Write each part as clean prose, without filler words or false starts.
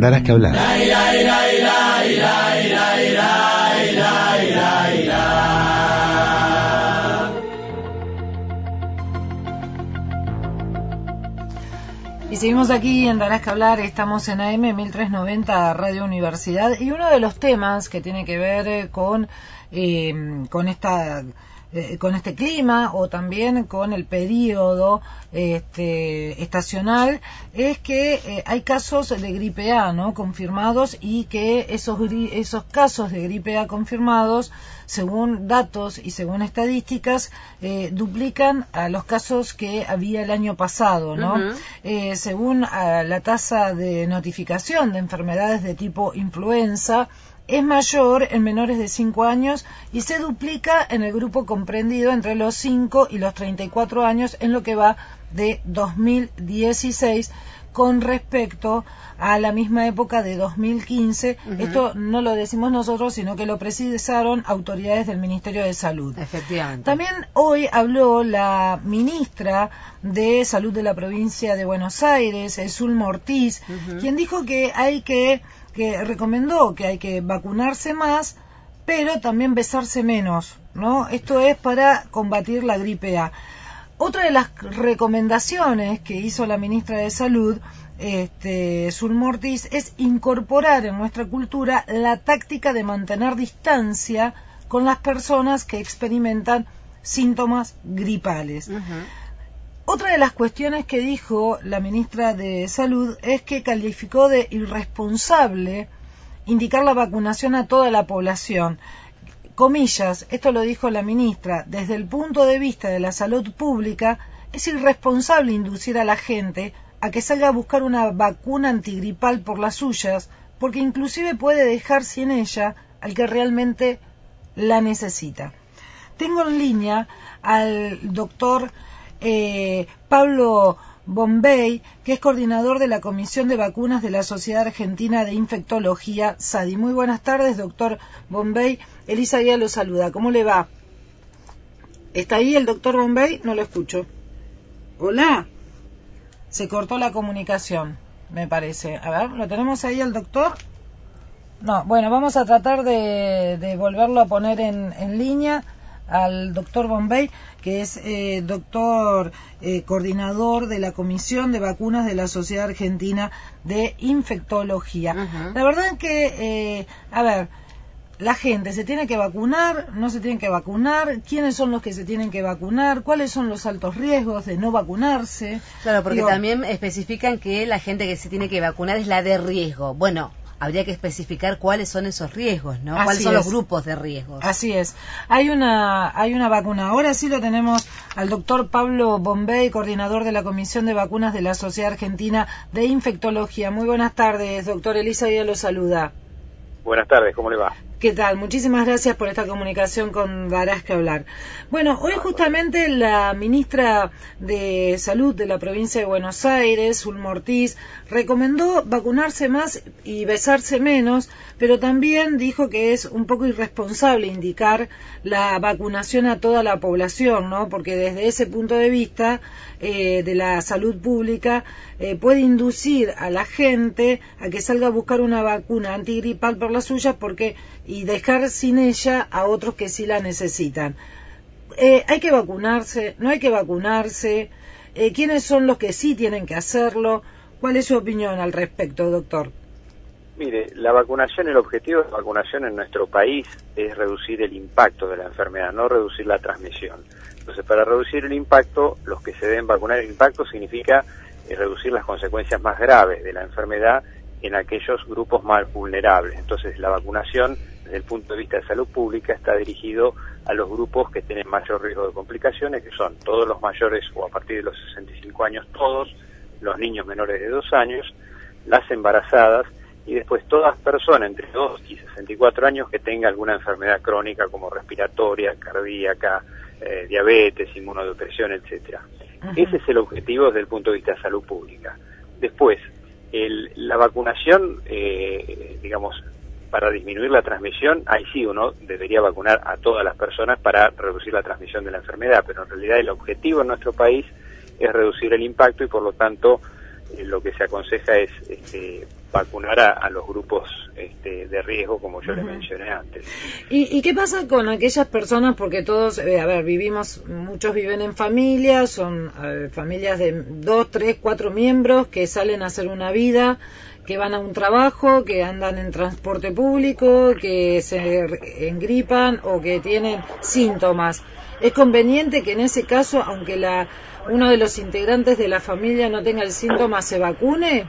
Darás que hablar. Y seguimos aquí en Darás que hablar, estamos en AM 1390 Radio Universidad, y uno de los temas que tiene que ver con este clima, o también con el periodo estacional, es que hay casos de gripe A, ¿no?, confirmados, y que esos casos de gripe A confirmados, según datos y según estadísticas, duplican a los casos que había el año pasado, ¿no? Según la tasa de notificación de enfermedades de tipo influenza, es mayor en menores de 5 años y se duplica en el grupo comprendido entre los 5 y los 34 años en lo que va de 2016 con respecto a la misma época de 2015. Esto no lo decimos nosotros, sino que lo precisaron autoridades del Ministerio de Salud. Efectivamente. También hoy habló la ministra de Salud de la provincia de Buenos Aires, Zulma Ortiz, quien dijo que recomendó que hay que vacunarse más, pero también besarse menos, ¿no? Esto es para combatir la gripe A. Otra de las recomendaciones que hizo la ministra de Salud, Zulma Ortiz, es incorporar en nuestra cultura la táctica de mantener distancia con las personas que experimentan síntomas gripales. Otra de las cuestiones que dijo la ministra de Salud es que calificó de irresponsable indicar la vacunación a toda la población. Comillas, esto lo dijo la ministra: desde el punto de vista de la salud pública, es irresponsable inducir a la gente a que salga a buscar una vacuna antigripal por las suyas, porque inclusive puede dejar sin ella al que realmente la necesita. Tengo en línea al doctor Pablo Bombay, que es coordinador de la Comisión de Vacunas de la Sociedad Argentina de Infectología, SADI. Muy buenas tardes, doctor Bombay. Elisa Guía lo saluda. ¿Cómo le va? ¿Está ahí el doctor Bombay? No lo escucho. Hola. Se cortó la comunicación, me parece. A ver, ¿lo tenemos ahí el doctor? No, bueno, vamos a tratar de volverlo a poner en línea al doctor Bombay, que es coordinador de la Comisión de Vacunas de la Sociedad Argentina de Infectología. La verdad que, la gente se tiene que vacunar, no se tiene que vacunar, quiénes son los que se tienen que vacunar, cuáles son los altos riesgos de no vacunarse. Claro, porque también especifican que la gente que se tiene que vacunar es la de riesgo. Bueno, habría que especificar cuáles son esos riesgos, ¿no? ¿Cuáles son los grupos de riesgos? Así es. Hay una vacuna. Ahora sí lo tenemos al doctor Pablo Bombay, coordinador de la Comisión de Vacunas de la Sociedad Argentina de Infectología. Muy buenas tardes, doctor. Elisa Guía lo saluda. Buenas tardes, ¿cómo le va? ¿Qué tal? Muchísimas gracias por esta comunicación con Darás que hablar. Bueno, hoy justamente la ministra de Salud de la provincia de Buenos Aires, Zulma Ortiz, recomendó vacunarse más y besarse menos, pero también dijo que es un poco irresponsable indicar la vacunación a toda la población, ¿no? Porque desde ese punto de vista de la salud pública puede inducir a la gente a que salga a buscar una vacuna antigripal por las suyas y dejar sin ella a otros que sí la necesitan. ¿Hay que vacunarse? ¿No hay que vacunarse? ¿Quiénes son los que sí tienen que hacerlo? ¿Cuál es su opinión al respecto, doctor? Mire, el objetivo de la vacunación en nuestro país es reducir el impacto de la enfermedad, no reducir la transmisión. Entonces, para reducir el impacto, los que se deben vacunar, el impacto significa reducir las consecuencias más graves de la enfermedad en aquellos grupos más vulnerables. Entonces, la vacunación, desde el punto de vista de salud pública, está dirigido a los grupos que tienen mayor riesgo de complicaciones, que son todos los mayores o a partir de los 65 años, todos los niños menores de 2 años, las embarazadas y después todas personas entre 2 y 64 años que tengan alguna enfermedad crónica como respiratoria, cardíaca, diabetes, inmunodepresión, etcétera. Ese es el objetivo desde el punto de vista de salud pública. Después, la vacunación, para disminuir la transmisión, ahí sí uno debería vacunar a todas las personas para reducir la transmisión de la enfermedad, pero en realidad el objetivo en nuestro país es reducir el impacto y por lo tanto lo que se aconseja es vacunar a los grupos de riesgo, como yo les mencioné antes. ¿Y qué pasa con aquellas personas? Porque todos, muchos viven en familias, son familias de 2, 3, 4 miembros que salen a hacer una vida, que van a un trabajo, que andan en transporte público, que se engripan o que tienen síntomas. ¿Es conveniente que en ese caso, aunque uno de los integrantes de la familia no tenga el síntoma, se vacune?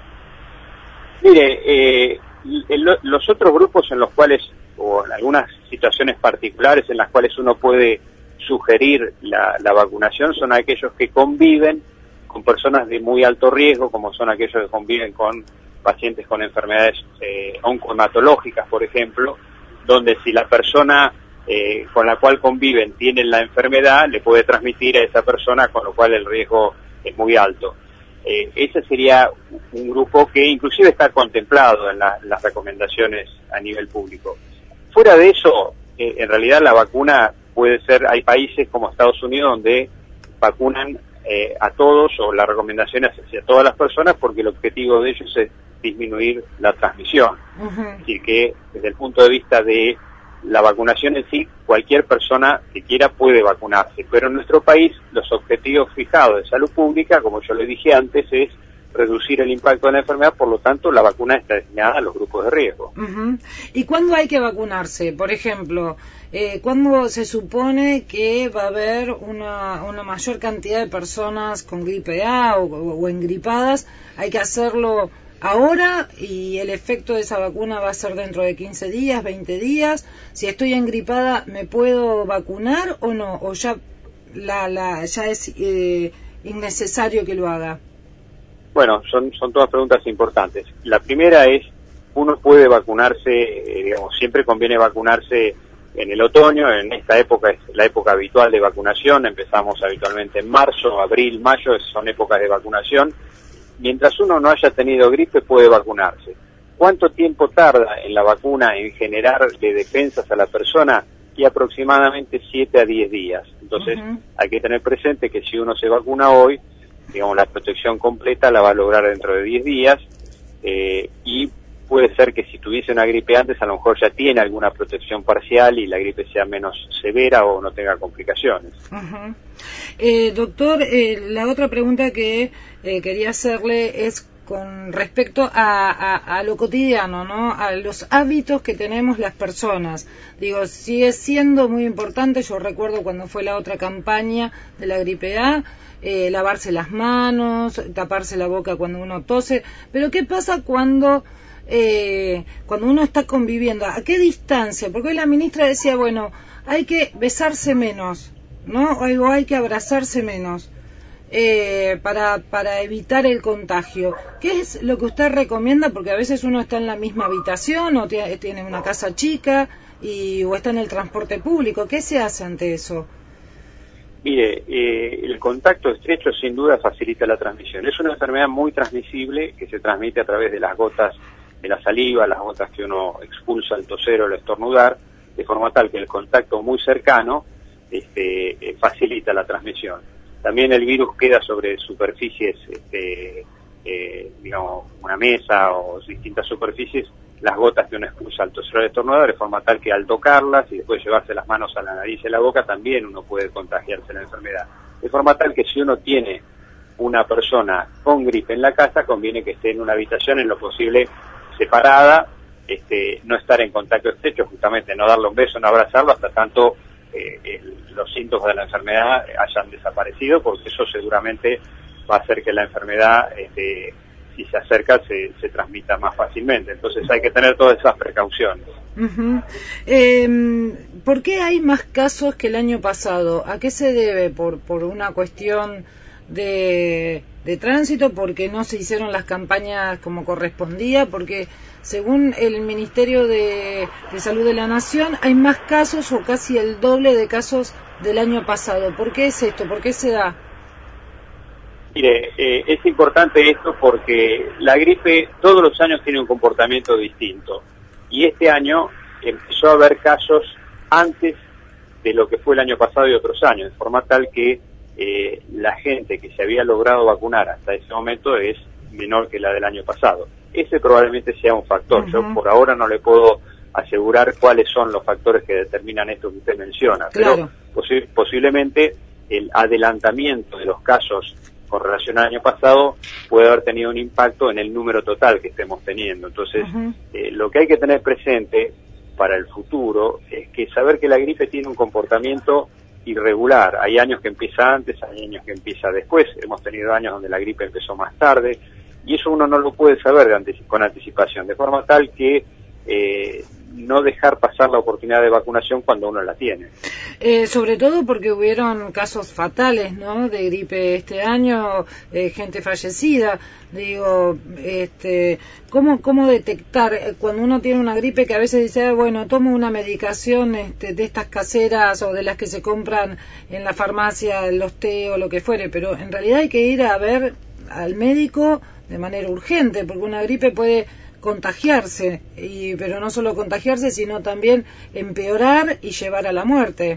Mire, los otros grupos en los cuales, o en algunas situaciones particulares en las cuales uno puede sugerir la vacunación, son aquellos que conviven con personas de muy alto riesgo, como son aquellos que conviven con pacientes con enfermedades oncohematológicas, por ejemplo, donde si la persona con la cual conviven tiene la enfermedad, le puede transmitir a esa persona, con lo cual el riesgo es muy alto. Ese sería un grupo que inclusive está contemplado en las recomendaciones a nivel público. Fuera de eso, en realidad la vacuna puede ser, hay países como Estados Unidos donde vacunan a todos, o la recomendación es hacia todas las personas, porque el objetivo de ellos es disminuir la transmisión. Es decir, que desde el punto de vista de la vacunación en sí, cualquier persona que quiera puede vacunarse, pero en nuestro país los objetivos fijados de salud pública, como yo le dije antes, es reducir el impacto de la enfermedad, por lo tanto la vacuna está destinada a los grupos de riesgo. ¿Y cuándo hay que vacunarse? Por ejemplo, ¿cuándo se supone que va a haber una mayor cantidad de personas con gripe A o engripadas? ¿Hay que hacerlo ahora y el efecto de esa vacuna va a ser dentro de 15 días, 20 días? Si estoy engripada, ¿me puedo vacunar o no? ¿O ya ya es innecesario que lo haga? Bueno, son todas preguntas importantes. La primera es, uno puede vacunarse, siempre conviene vacunarse en el otoño. En esta época es la época habitual de vacunación, empezamos habitualmente en marzo, abril, mayo, son épocas de vacunación. Mientras uno no haya tenido gripe, puede vacunarse. ¿Cuánto tiempo tarda en la vacuna en generarle defensas a la persona? Y aproximadamente 7 a 10 días. Entonces, hay que tener presente que si uno se vacuna hoy, la protección completa la va a lograr dentro de 10 días, y puede ser que si tuviese una gripe antes, a lo mejor ya tiene alguna protección parcial y la gripe sea menos severa o no tenga complicaciones. Doctor, la otra pregunta que quería hacerle es con respecto a lo cotidiano, ¿no? A los hábitos que tenemos las personas. Digo, sigue siendo muy importante. Yo recuerdo cuando fue la otra campaña de la gripe A, lavarse las manos, taparse la boca cuando uno tose. Pero ¿qué pasa cuando uno está conviviendo? ¿A qué distancia? Porque hoy la ministra decía, bueno, hay que besarse menos, ¿no? O hay que abrazarse menos. Para evitar el contagio. ¿Qué es lo que usted recomienda? Porque a veces uno está en la misma habitación o tiene una casa chica o está en el transporte público. ¿Qué se hace ante eso? Mire, el contacto estrecho sin duda facilita la transmisión. Es una enfermedad muy transmisible que se transmite a través de las gotas de la saliva, las gotas que uno expulsa al toser o al estornudar, de forma tal que el contacto muy cercano facilita la transmisión. También el virus queda sobre superficies, una mesa o distintas superficies, las gotas que uno expulsa al toser o al estornudar, de forma tal que al tocarlas y después llevarse las manos a la nariz y a la boca, también uno puede contagiarse la enfermedad. De forma tal que si uno tiene una persona con gripe en la casa, conviene que esté en una habitación en lo posible separada, no estar en contacto estrecho, justamente no darle un beso, no abrazarlo hasta tanto los síntomas de la enfermedad hayan desaparecido, porque eso seguramente va a hacer que la enfermedad, si se acerca, se transmita más fácilmente. Entonces hay que tener todas esas precauciones. ¿Por qué hay más casos que el año pasado? ¿A qué se debe? ¿Por una cuestión de tránsito? ¿Porque no se hicieron las campañas como correspondía? Porque según el Ministerio de Salud de la Nación, hay más casos o casi el doble de casos del año pasado. ¿Por qué es esto? ¿Por qué se da? Mire, es importante esto porque la gripe todos los años tiene un comportamiento distinto. Y este año empezó a haber casos antes de lo que fue el año pasado y otros años, de forma tal que la gente que se había logrado vacunar hasta ese momento es menor que la del año pasado. Ese probablemente sea un factor. Yo por ahora no le puedo asegurar cuáles son los factores que determinan esto que usted menciona, pero posiblemente el adelantamiento de los casos con relación al año pasado puede haber tenido un impacto en el número total que estemos teniendo. Entonces, lo que hay que tener presente para el futuro es que saber que la gripe tiene un comportamiento irregular. Hay años que empieza antes, hay años que empieza después. Hemos tenido años donde la gripe empezó más tarde, y eso uno no lo puede saber con anticipación, de forma tal que no dejar pasar la oportunidad de vacunación cuando uno la tiene. Sobre todo porque hubieron casos fatales, ¿no?, de gripe este año, gente fallecida. Digo, ¿cómo detectar cuando uno tiene una gripe que a veces dice, bueno, tomo una medicación de estas caseras o de las que se compran en la farmacia, los té o lo que fuere, pero en realidad hay que ir a ver al médico de manera urgente, porque una gripe puede contagiarse, pero no solo contagiarse, sino también empeorar y llevar a la muerte.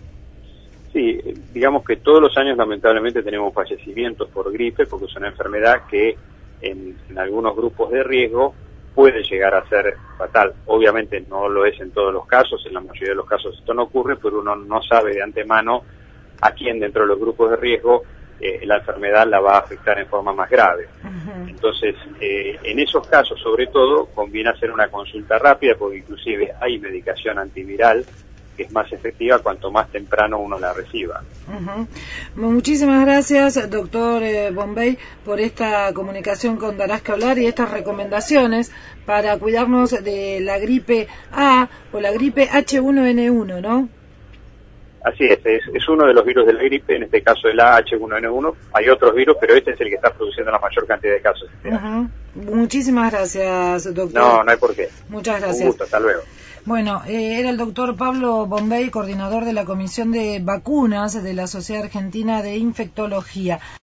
Sí, digamos que todos los años lamentablemente tenemos fallecimientos por gripe, porque es una enfermedad que en algunos grupos de riesgo puede llegar a ser fatal. Obviamente no lo es en todos los casos, en la mayoría de los casos esto no ocurre, pero uno no sabe de antemano a quién dentro de los grupos de riesgo la enfermedad la va a afectar en forma más grave. Entonces, en esos casos, sobre todo, conviene hacer una consulta rápida, porque inclusive hay medicación antiviral que es más efectiva cuanto más temprano uno la reciba. Muchísimas gracias, doctor Bombay, por esta comunicación con Darás que Hablar y estas recomendaciones para cuidarnos de la gripe A o la gripe H1N1, ¿no? Así es uno de los virus de la gripe, en este caso el H1N1. Hay otros virus, pero este es el que está produciendo la mayor cantidad de casos. Muchísimas gracias, doctor. No hay por qué. Muchas gracias. Un gusto, hasta luego. Bueno, era el doctor Pablo Bombay, coordinador de la Comisión de Vacunas de la Sociedad Argentina de Infectología.